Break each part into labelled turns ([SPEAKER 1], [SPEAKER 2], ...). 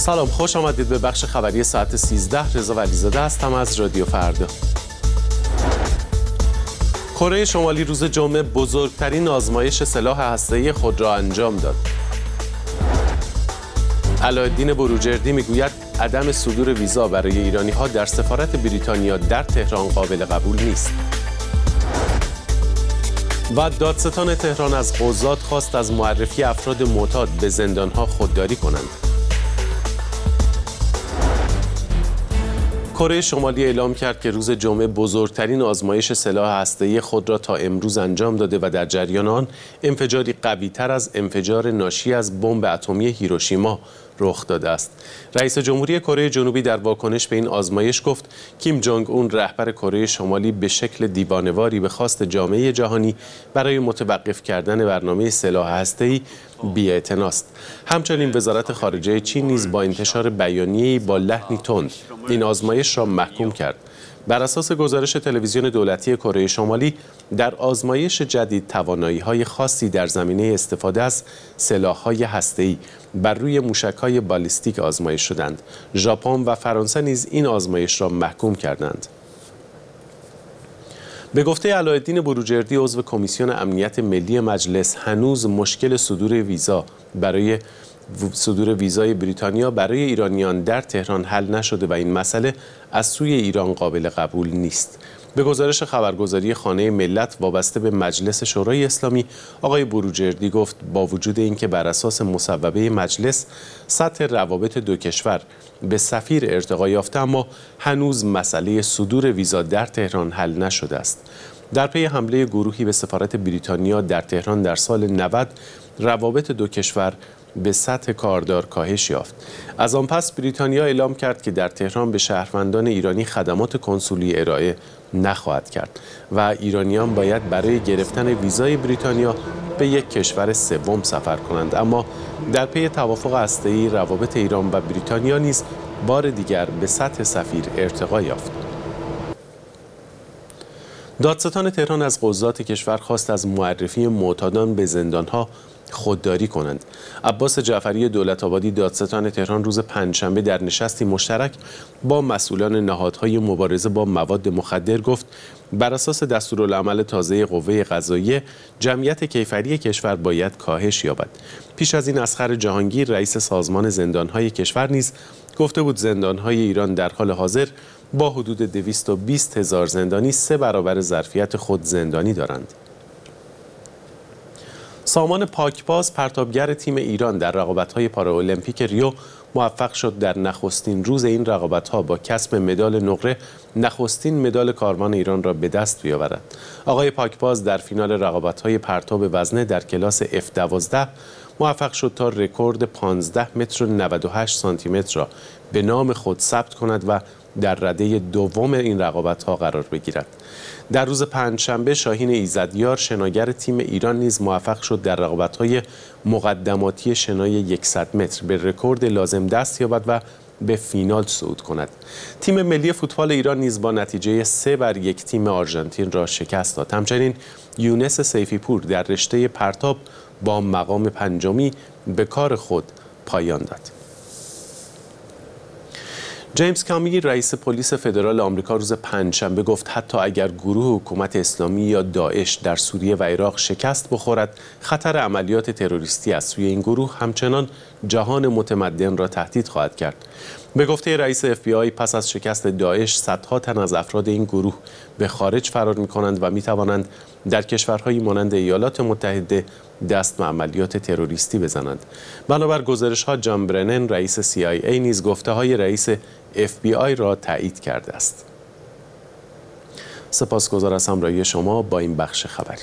[SPEAKER 1] سلام، خوش آمدید به بخش خبری ساعت 13. رضا ولیزاده هستم از رادیو فردا. کره شمالی روز جمعه بزرگترین آزمایش سلاح هسته‌ای خود را انجام داد. علاءالدین بروجردی میگوید عدم صدور ویزا برای ایرانی‌ها در سفارت بریتانیا در تهران قابل قبول نیست. و دادستان تهران از قضات خواست از معرفی افراد معتاد به زندان‌ها خودداری کنند. کره شمالی اعلام کرد که روز جمعه بزرگترین آزمایش سلاح هسته‌ای خود را تا امروز انجام داده و در جریان آن انفجاری قوی‌تر از انفجار ناشی از بمب اتمی هیروشیما رخ داده است. رئیس جمهوری کره جنوبی در واکنش به این آزمایش گفت کیم جونگ اون رهبر کره شمالی به شکل دیوانه‌واری به خواست جامعه جهانی برای متوقف کردن برنامه سلاح هسته‌ای بی‌اعتناست. همچنین وزارت خارجه چین نیز با انتشار بیانیه‌ای با لحنی تند این آزمایش را محکوم کرد. بر اساس گزارش تلویزیون دولتی کره شمالی در آزمایش جدید توانایی‌های خاصی در زمینه استفاده از سلاح‌های هسته‌ای بر روی موشک‌های بالیستیک آزمایش شدند. ژاپن و فرانسه نیز این آزمایش را محکوم کردند. به گفته علاءالدین بروجردی عضو کمیسیون امنیت ملی مجلس هنوز مشکل صدور ویزای بریتانیا برای ایرانیان در تهران حل نشده و این مسئله از سوی ایران قابل قبول نیست. به گزارش خبرگزاری خانه ملت وابسته به مجلس شورای اسلامی، آقای بروجردی گفت با وجود اینکه بر اساس مصوبه مجلس سطح روابط دو کشور به سفیر ارتقا یافته، اما هنوز مسئله صدور ویزا در تهران حل نشده است. در پی حمله گروهی به سفارت بریتانیا در تهران در سال 90 روابط دو کشور به سطح کاردار کاهش یافت. از آن پس بریتانیا اعلام کرد که در تهران به شهروندان ایرانی خدمات کنسولی ارائه نخواهد کرد و ایرانیان باید برای گرفتن ویزای بریتانیا به یک کشور سوم سفر کنند. اما در پی توافق هسته‌ای روابط ایران و بریتانیا نیز بار دیگر به سطح سفیر ارتقا یافت. دادستان تهران از قضات کشور خواست از معرفی معتادان به زندان‌ها خودداری کنند. عباس جعفری دولت‌آبادی دادستان تهران روز پنجشنبه در نشستی مشترک با مسئولان نهادهای مبارزه با مواد مخدر گفت بر اساس دستورالعمل تازه قوه قضاییه جمعیت کیفری کشور باید کاهش یابد. پیش از این اصغر جهانگیر رئیس سازمان زندان‌های کشور نیز گفته بود زندان‌های ایران در حال حاضر با حدود 220,000 زندانی 3 برابر ظرفیت خود زندانی دارند. سامان پاکباز پرتابگر تیم ایران در رقابت‌های پارالمپیک ریو موفق شد در نخستین روز این رقابت‌ها با کسب مدال نقره نخستین مدال کاروان ایران را به دست بیاورد. آقای پاکباز در فینال رقابت‌های پرتاب وزنه در کلاس F12 موفق شد تا رکورد 15 متر و 98 سانتی متر را به نام خود ثبت کند و در رده دوم این رقابت‌ها قرار بگیرد. در روز پنجشنبه شاهین ایزدیار شناگر تیم ایران نیز موفق شد در رقابت‌های مقدماتی شنای 100 متر به رکورد لازم دست یابد و به فینال صعود کند. تیم ملی فوتبال ایران نیز با نتیجه 3-1 تیم آرژانتین را شکست داد. همچنین یونس سیفی پور در رشته پرتاب با مقام پنجمی به کار خود پایان داد. جیمز کامی رئیس پلیس فدرال آمریکا روز پنجشنبه گفت حتی اگر گروه حکومت اسلامی یا داعش در سوریه و عراق شکست بخورد، خطر عملیات تروریستی از سوی این گروه همچنان جهان متمدن را تهدید خواهد کرد. به گفته رئیس FBI پس از شکست داعش صدها تن از افراد این گروه به خارج فرار می‌کنند و می‌توانند در کشورهایی مانند ایالات متحده دست به عملیات تروریستی بزنند. بنابر گزارش‌ها جان برنن رئیس CIA نیز گفته‌های رئیس FBI را تایید کرده است. سپاسگزار از همراهی شما با این بخش خبری.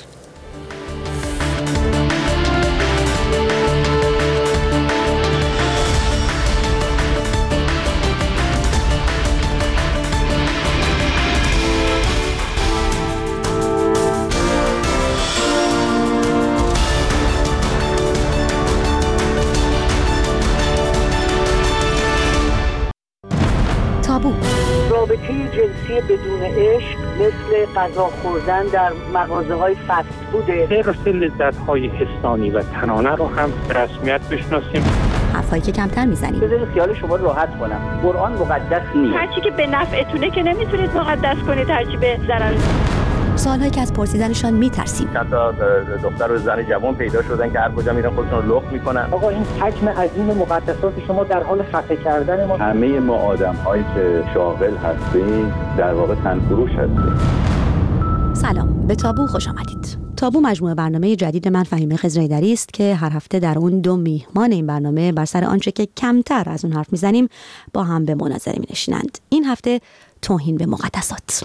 [SPEAKER 2] رابطه جنسی بدون عشق مثل غذا خوردن در مغازه‌های فست فوده. حرص لذت‌های حسانی و تنانه رو هم به رسمیت بشناسیم.
[SPEAKER 3] حرفایی که کمتر میزنیم.
[SPEAKER 4] بذارید خیال شما راحت کنم، قرآن مقدس نیست.
[SPEAKER 5] هرچی که به نفعتونه که نمیتونید مقدس کنید، هرچی به ضرر.
[SPEAKER 3] سوالایی که از پرسیدنشان میترسیم.
[SPEAKER 6] چند تا دختر و زن جوان پیدا شدن که هر کجا میرن خودشون رو لخت میکنن.
[SPEAKER 4] آقا این حجم عظیم مقدسات شما در حال خفه کردن ما.
[SPEAKER 7] همه ما آدم‌هایی که شاغل هستیم در واقع تنفروش هستیم.
[SPEAKER 3] سلام، به تابو خوش آمدید. تابو مجموعه برنامه جدید من فهیمه خضرایدری است که هر هفته در اون دو میهمان این برنامه بر سر آنچه که کمتر از اون حرف میزنیم با هم به مناظره می‌نشینند. این هفته توهین به مقدسات.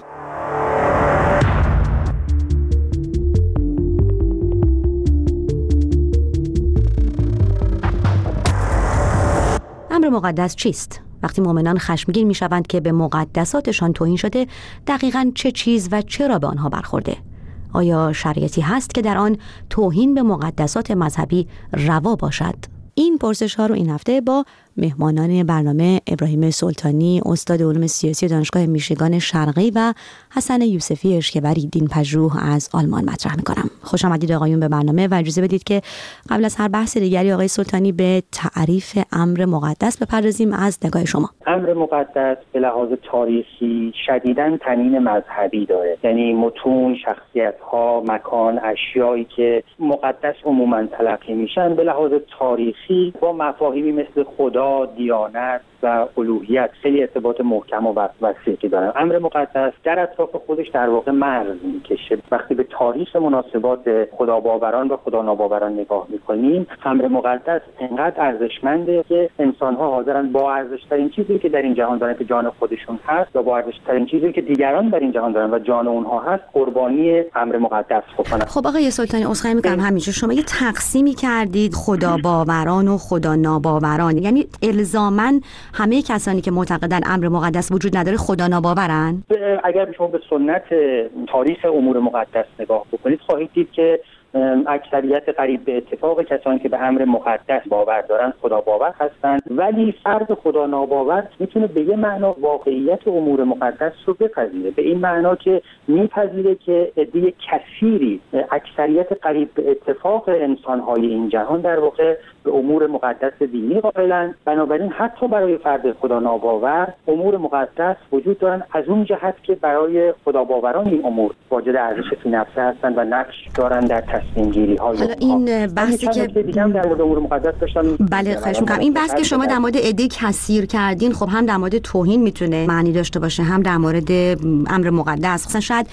[SPEAKER 3] امر مقدس چیست؟ وقتی مؤمنان خشمگین میشوند که به مقدساتشان توهین شده، دقیقاً چه چیز و چرا به آنها برخورده؟ آیا شرایطی هست که در آن توهین به مقدسات مذهبی روا باشد؟ این پرسش ها رو این هفته با مهمانان برنامه ابراهیم سلطانی، استاد علوم سیاسی دانشگاه میشیگان شرقی و حسن یوسفی اشکوری دینپژوه از آلمان مطرح میکنم. خوش آمدید آقایون به برنامه و اجازه بدید که قبل از هر بحث دیگری آقای سلطانی به تعریف امر مقدس بپردازیم از نگاه شما.
[SPEAKER 4] امر مقدس به لحاظ تاریخی شدیداً طنین مذهبی داره، یعنی متون، شخصیت‌ها، مکان، اشیایی که مقدس عموماً تلقی میشن به لحاظ تاریخی با مفاهیمی مثل خدا، دیانت و الوهیت خیلی ارتباط محکم و وثیقی دارن. امر مقدس در اطراف خودش در واقع مرز میکشه. وقتی به تاریخ مناسبات خداباوران و خدا ناباوران نگاه میکنیم، امر مقدس انقدر ارزشمنده که انسان‌ها حاضرن با ارزش‌ترین چیزی که در این جهان دارن که جان خودشون هست و با ارزش‌ترین چیزی که دیگران در این جهان دارن و جان اونها هست قربانی امر مقدس بکنن.
[SPEAKER 3] خب آقای سلطانی عذرخواهی می‌کنم، همینجا شما یه تقسیمی کردید خداباوران و خدا ناباوران، یعنی الزاماً همه کسانی که معتقدن امر مقدس وجود نداره خدا ناباورن؟
[SPEAKER 4] اگر شما به سنت تاریخ امور مقدس نگاه بکنید خواهید دید که اکثریت قریب به اتفاق کسانی که به امر مقدس باور دارن خدا باور هستند، ولی فرد خدا ناباور میتونه به یه معنا واقعیت امور مقدس رو بپذیره، به این معنا که میپذیره که عده کثیری، اکثریت قریب به اتفاق انسان‌های این جهان در واقع به امور مقدس دینی قائلن. بنابراین حتی برای فرد خدا ناباور امور مقدس وجود دارن، از اون جهت که برای خدا باوران این امور واجد ارزش فی نفسه هستند و نقش دارن در تصمیم گیری های.
[SPEAKER 3] حالا این بحثی که
[SPEAKER 4] دیگه هم در مورد امور مقدس داشتم.
[SPEAKER 3] بله خواهش می‌کنم. این بحث که شما در مورد عده کثیر کردین، خب هم در مورد توهین میتونه معنی داشته باشه، هم در مورد امر مقدس. مثلا شاید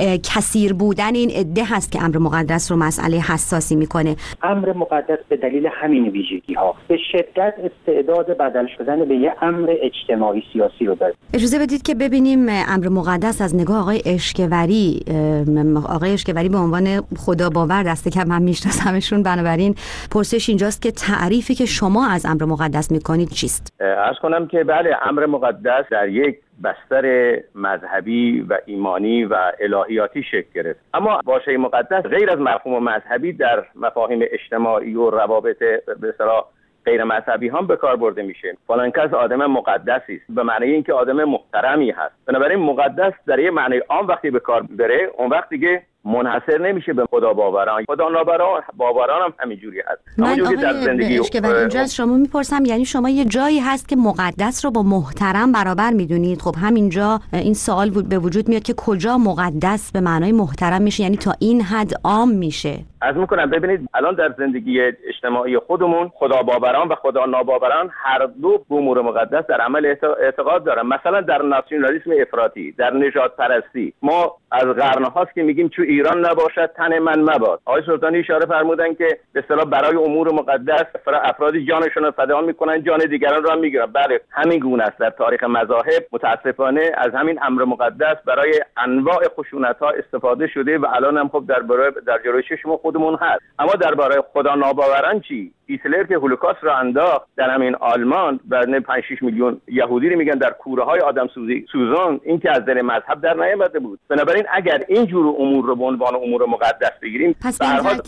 [SPEAKER 3] کثیر بودن این عده هست که امر مقدس رو مسئله حساسی میکنه.
[SPEAKER 4] امر مقدس به دلیل همین ویژگی ها به شدت استعداد بدل شدن به یه امر اجتماعی سیاسی رو داره.
[SPEAKER 3] اجازه بدید که ببینیم امر مقدس از نگاه آقای اشکوری. آقای اشکوری به عنوان خدا باور دسته کم هم میشناسمشون، بنابراین پرسش اینجاست که تعریفی که شما از امر مقدس میکنید چیست؟
[SPEAKER 6] عرض کنم که بله، امر مقدس در یک بستر مذهبی و ایمانی و الهیاتی شکل گرفت، اما واژه مقدس غیر از مفهوم مذهبی در مفاهیم اجتماعی و روابط به اصطلاح غیر مذهبی هم به کار برده میشه. فلان کس آدم مقدسی است به معنی اینکه آدم محترمی هست. بنابراین مقدس در یه معنی عام وقتی به کار بره، اون وقت دیگه منحصر نمیشه به خدا باوران. خدا باوران هم همینجوری هست.
[SPEAKER 3] من آقای اشکوری اینجا از شما میپرسم، یعنی شما یه جایی هست که مقدس رو با محترم برابر میدونید؟ خب همینجا این سوال به وجود میاد که کجا مقدس به معنای محترم میشه، یعنی تا این حد عام میشه؟
[SPEAKER 6] عرض میکنم ببینید الان در زندگی اجتماعی خودمون خدا باوران و خدا ناباوران هر دو به امور مقدس در عمل اعتقاد دارن. مثلا در ناسیونالیسم افراطی، در نژاد پرستی، ما از قرن‌هاست که میگیم چون ایران نباشد تن من مباد. آقای سلطانی اشاره فرمودن که به اصطلاح برای امور مقدس افرادی جانشون رو فدا میکنن، جان دیگران رو هم میگیرن. بله همین گونه است. در تاریخ مذاهب متاسفانه از همین امر مقدس برای انواع خشونت‌ها استفاده شده و الان هم خب در جلوی چشم خودمون هست. اما درباره خدا ناباوران چی؟ هیتلر که هولوکاست را انداخت در همین آلمان و 5-6 میلیون یهودی رو میگن در کوره‌های آدم سوزان، این که از دل مذهب در نیامده بود. بنابراین اگر این جور امور رو به عنوان امور مقدس بگیریم،
[SPEAKER 3] پس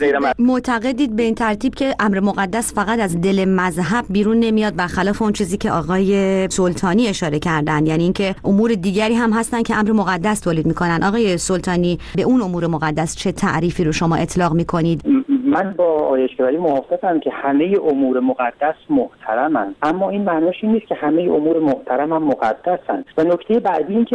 [SPEAKER 3] معتقدید به این ترتیب که امر مقدس فقط از دل مذهب بیرون نمیاد، برخلاف اون چیزی که آقای سلطانی اشاره کردن، یعنی اینکه امور دیگری هم هستن که امر مقدس تولید میکنن. آقای سلطانی به اون امور مقدس چه تعریفی رو شما اطلاق میکنید؟
[SPEAKER 4] من با آقای اشکبری موافقم که همه امور مقدس محترمند، اما این معناش این نیست که همه امور محترم هم مقدسند. و نکته بعدی این که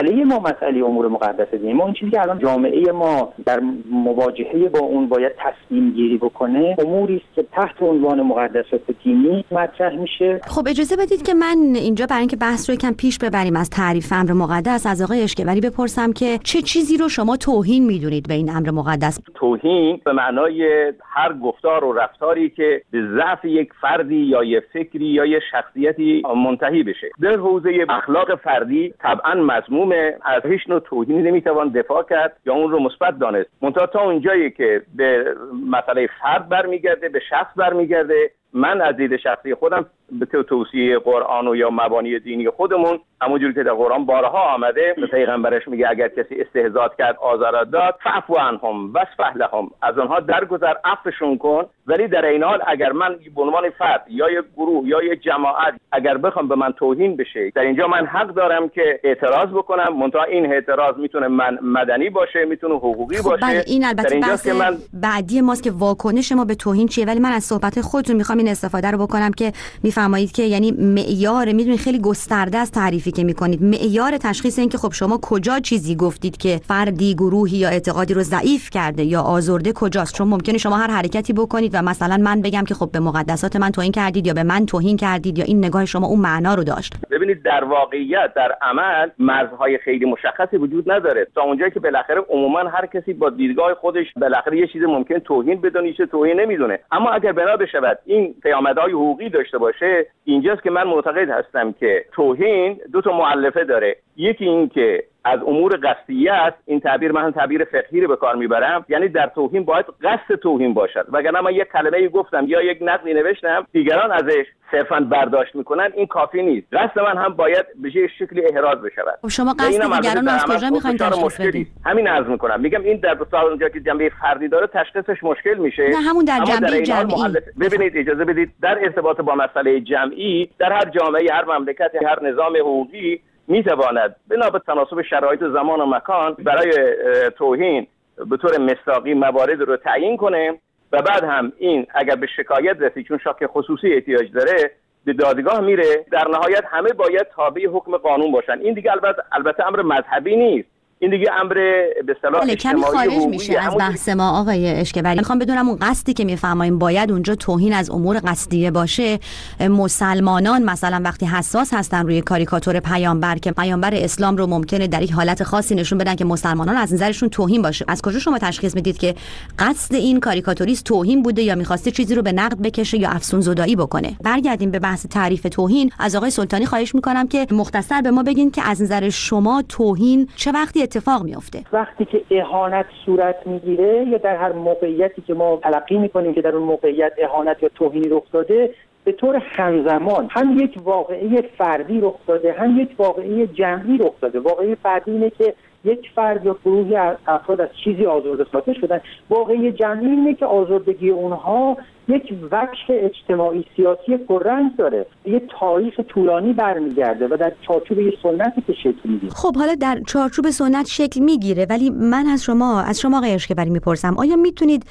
[SPEAKER 4] مسئله امور مقدسه دینی، ما این چیزی که الان جامعه ما در مواجهه با اون باید تصمیم گیری بکنه، اموری است که تحت عنوان مقدسات دینی مطرح میشه.
[SPEAKER 3] خب اجازه بدید که من اینجا برای اینکه بحث رو یکم پیش ببریم از تعریف امر مقدس از آقای اشکبری بپرسم که چه چیزی رو شما توهین میدونید به این امر مقدس؟
[SPEAKER 6] توهین به معنای هر گفتار و رفتاری که به ضعف یک فردی یا یک فکری یا یک شخصیتی منتهی بشه. در حوزه اخلاق فردی طبعا مذمومه، از هیچ نوع توهینی نمیتوان دفاع کرد یا اون رو مثبت دانست. منتها تا اونجایی که به مسئله فرد برمیگرده، به شخص برمیگرده، من از دید شخصی خودم به توصیه قرآن و یا مبانی دینی خودمون، همونجوری که در قرآن بارها آمده، پیغمبرش میگه اگر کسی استهزاء کرد، آزار داد، فاعف عنهم واصفح لهم، از آنها درگذر، عفوشون کن. ولی در این حال اگر من به عنوان فرد یا یک گروه یا یک جماعت اگر بخوام به من توهین بشه، در اینجا من حق دارم که اعتراض بکنم. منتها این اعتراض میتونه مدنی باشه، میتونه حقوقی باشه.
[SPEAKER 3] بله، این البته بحث بعدی ماست که واکنش ما به توهین چیه، ولی من از صحبت خودتون میخوام این استفاده رو بکنم که میفرمایید که یعنی معیار، میدونید خیلی گسترده است تعریفی که میکنید، معیار تشخیص این که خب شما کجا چیزی گفتید که فردی، گروهی یا اعتقادی رو ضعیف کرده یا آزرده کجاست؟ چون ممکنه شما هر حرکتی بکنید و مثلا من بگم که خب به مقدسات من توهین کردید یا به من توهین کردید یا این نگاه شما اون معنا رو داشت.
[SPEAKER 6] ببینید در واقعیت در عمل مرزهای خیلی مشخصی وجود نداره، تا اونجایی که بالاخره عموما هر کسی با دیدگاه خودش بالاخره یه چیز ممکن توهین بدونه، چه توهین نمیدونه. اما اگر بنا بشود این پیامدهای حقوقی داشته باشه، اینجاست که من معتقد هستم که توهین دو تا مؤلفه داره. یکی این که از امور قصدیه است، این تعبیر من تعبیر فقهی رو به کار میبرم، یعنی در توهین باید قصد توهین باشد، وگرنه من یک کلمه‌ای گفتم یا یک نقدی نوشتم دیگران ازش صرفاً برداشت میکنن، این کافی نیست. قصد من هم باید به یه شکلی احراز بشود.
[SPEAKER 3] خب شما قصد دیگران از کجا میخواین تشخیص بدید؟
[SPEAKER 6] همین عرض میکنم، میگم این در اونجا که جنبه فردی داره تشخیصش مشکل میشه.
[SPEAKER 3] نه همون در جنبه جمعی.
[SPEAKER 6] ببینید اجازه بدید، در ارتباط با مسئله جمعی در هر جامعه، هر مملکتی، هر نظام حقوقی میتواند بنا به تناسب شرایط زمان و مکان برای توهین به طور مصداقی موارد رو تعیین کنه و بعد هم این اگر به شکایت رسید، چون شاکی خصوصی احتیاج داره، به دادگاه میره. در نهایت همه باید تابع حکم قانون باشن. این دیگه البته امر مذهبی نیست، این دیگه امر به اصطلاح
[SPEAKER 3] کمی خارج میشه از بحث ما آقای اشکبری. میخوام بدونم اون قصدی که میفرمایید باید اونجا توهین از امور قصدیه باشه. مسلمانان مثلا وقتی حساس هستن روی کاریکاتور پیامبر که پیامبر اسلام رو ممکنه در یک حالت خاصی نشون بدن که مسلمانان از نظرشون توهین باشه، از کجا شما تشخیص میدید که قصد این کاریکاتوریست توهین بوده یا میخواسته چیزی رو به نقد بکشه یا افسون زدایی بکنه؟ برگردیم به بحث تعریف توهین. از آقای سلطانی خواهش میکنم که مختصر به ما بگین که از نظر شما توهین چه وقتی اتفاق میفته؟
[SPEAKER 4] وقتی که اهانت صورت میگیره یا در هر موقعیتی که ما تلقی میکنیم که در اون موقعیت اهانت یا توهینی رخ داده، به طور همزمان هم یک واقعه فردی رخ داده، هم یک واقعه جمعی رخ داده. واقعه فردی اینه که یک فرد یا گروهی افراد از چیزی آزرده ساخته شدن. واقعه جمعی اینه که آزردگی اونها یک وجه اجتماعی سیاسی پررنگ داره، یه تاریخ طولانی برمیگرده و در چارچوب یه سنتی که شکل میگیره.
[SPEAKER 3] خب حالا در چارچوب سنت شکل میگیره، ولی من از شما آقای اشکبری میپرسم، آیا میتونید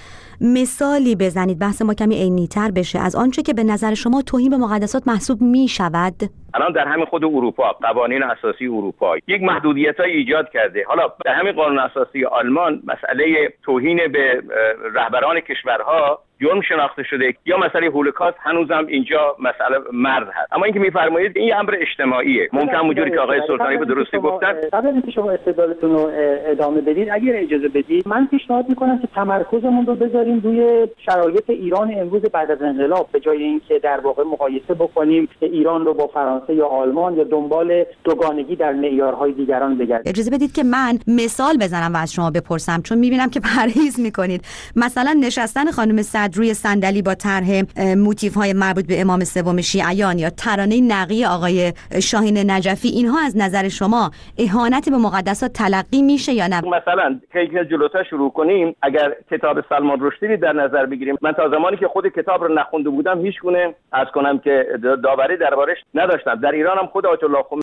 [SPEAKER 3] مثالی بزنید بحث ما کمی عینی‌تر بشه از آنچه که به نظر شما توهین به مقدسات محسوب میشود؟
[SPEAKER 6] الان در همین خود اروپا، قوانین اساسی اروپا یک محدودیت‌های ایجاد کرده. حالا در همین قانون اساسی آلمان مسئله توهین به رهبران کشورها جرم شناخته شده، یا مسئله هولوکاست هنوزم اینجا مسئله مرز هست. اما اینکه میفرمایید این امر اجتماعیه، ممکن اونجوری که آقای سلطانی به درستی گفتن.
[SPEAKER 4] قبل از اینکه شما استدلالتون رو ادامه بدید، اگر اجازه بدید من پیشنهاد میکنم که تمرکزمون رو بذاریم روی شرایط ایران امروز بعد از انقلاب، به جای اینکه در واقع مقایسه بکنیم ایران رو با فرانسه یا آلمان یا دنبال دوگانگی در معیارهای دیگران بگردیم.
[SPEAKER 3] اجازه بدید که من مثال بزنم و از شما بپرسم، چون میبینم که پرهیز میکنید. مثلا نشستن خانم صدر روی صندلی با طرح موتیف‌های مربوط به امام سوم شیعیان یا ترانه نقی آقای شاهین نجفی، اینها از نظر شما اهانت به مقدسات تلقی میشه یا نه؟
[SPEAKER 6] مثلا که جلوتر شروع کنیم، اگر کتاب سلمان رشدی در نظر بگیریم، من تا زمانی که خود کتاب رو نخونده بودم هیچ گونه از کنم که داوری دربارش نداشتم. در ایران هم خود آیت الله